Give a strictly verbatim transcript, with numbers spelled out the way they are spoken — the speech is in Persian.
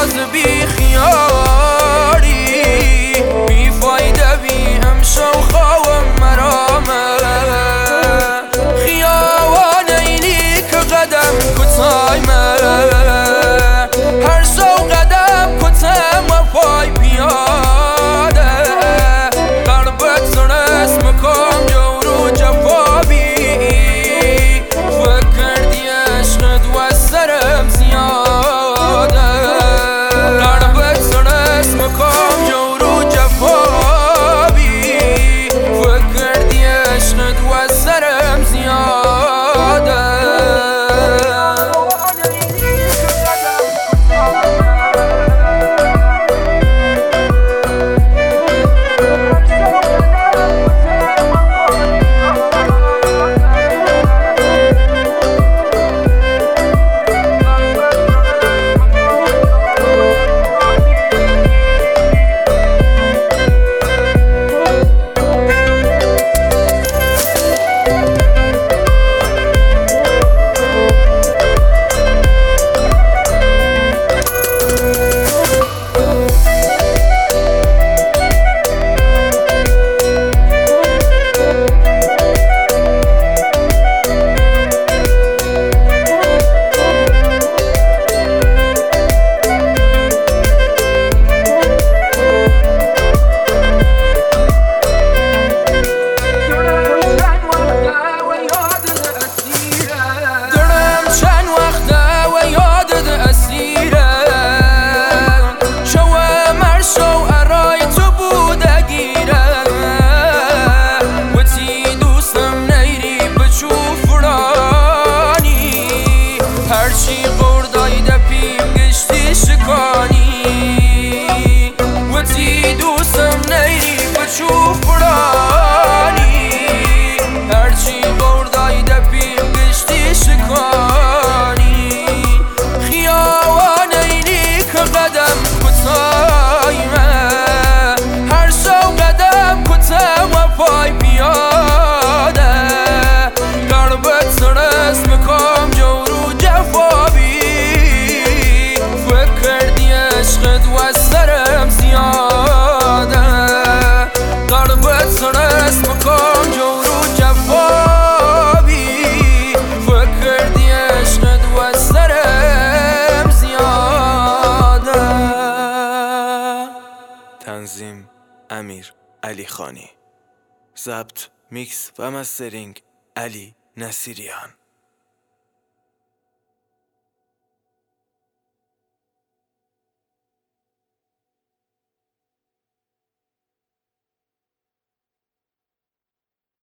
باز بی خیاری، بی فایده بی امشو خواهم مرامه خیاوان اینی که قدم کتایمه هر سو قدم کتم و پای پیاده قلبت سرس مکام جورو جفابی فکر دی عشقت و سرم زیاده قلبت سرس مکام جورو جفابی فکر دی عشقت و سرم زیاده هرچی قردای دپیم گشتی شکانی و تی دوستم نیری بچو فرانی هرچی قردای دپیم گشتی شکانی خیاوان اینی که قدم کتایمه هر سو قدم کتم و پای پیاده قلبت سرس مکام جورو جفابی فکر دی عشقت و سرم زیاده قلبت سرس مکام جورو جفابی فکر دی عشقت و سرم زیاده. تنظیم امیر علی خانی، ضبط میکس و مسترینگ علی نصیریان.